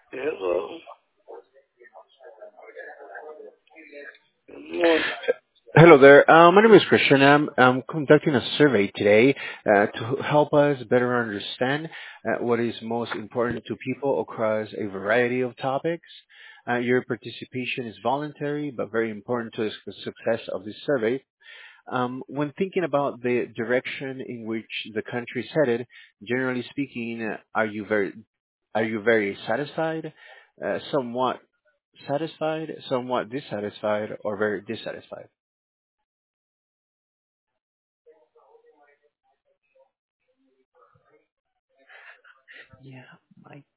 Hello. Good morning. Hello there. My name is Christian. I'm conducting a survey today to help us better understand what is most important to people across a variety of topics. Your participation is voluntary, but very important to the success of this survey. When thinking about the direction in which the country is headed, generally speaking, are you very satisfied, somewhat satisfied, somewhat dissatisfied, or very dissatisfied? Yeah,